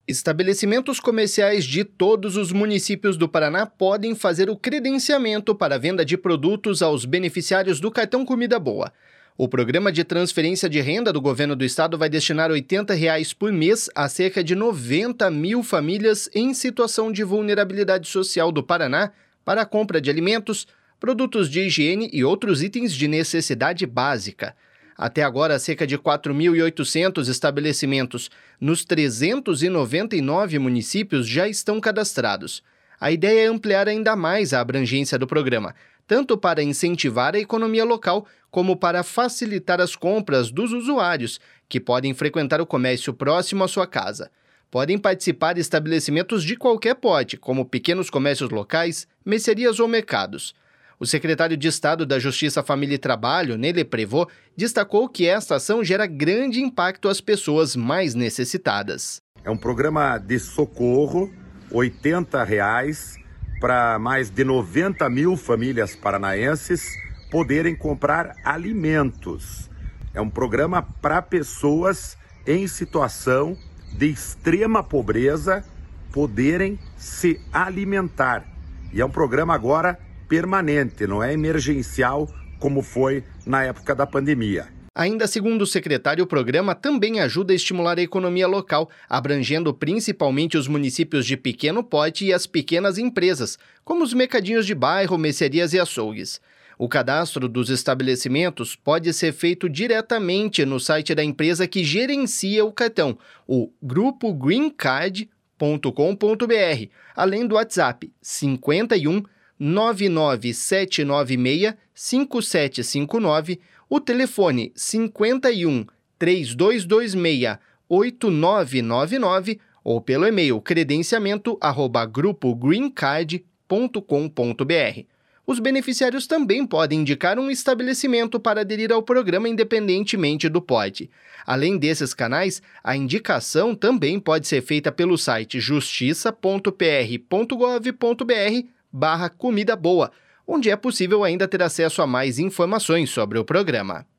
Estabelecimentos comerciais de todos os municípios do Paraná podem fazer o credenciamento para a venda de produtos aos beneficiários do Cartão Comida Boa. O programa de transferência de renda do governo do estado vai destinar R$ 80 por mês a cerca de 90 mil famílias em situação de vulnerabilidade social do Paraná para a compra de alimentos, produtos de higiene e outros itens de necessidade básica. Até agora, cerca de 4.800 estabelecimentos nos 399 municípios já estão cadastrados. A ideia é ampliar ainda mais a abrangência do programa, tanto para incentivar a economia local, como para facilitar as compras dos usuários, que podem frequentar o comércio próximo à sua casa. Podem participar estabelecimentos de qualquer porte, como pequenos comércios locais, mercearias ou mercados. O secretário de Estado da Justiça, Família e Trabalho, Nele Prevot, destacou que esta ação gera grande impacto às pessoas mais necessitadas. É um programa de socorro, R$ 80 para mais de 90 mil famílias paranaenses poderem comprar alimentos. É um programa para pessoas em situação de extrema pobreza poderem se alimentar. E é um programa agora permanente, não é emergencial como foi na época da pandemia. Ainda segundo o secretário, o programa também ajuda a estimular a economia local, abrangendo principalmente os municípios de pequeno porte e as pequenas empresas, como os mercadinhos de bairro, mercearias e açougues. O cadastro dos estabelecimentos pode ser feito diretamente no site da empresa que gerencia o cartão, o grupogreencard.com.br, além do WhatsApp 51 99796 5759, o telefone 51 3226 8999 ou pelo e-mail credenciamento@grupogreencard.com.br. Os beneficiários também podem indicar um estabelecimento para aderir ao programa independentemente do porte. Além desses canais, a indicação também pode ser feita pelo site justiça.pr.gov.br/Comida Boa, onde é possível ainda ter acesso a mais informações sobre o programa.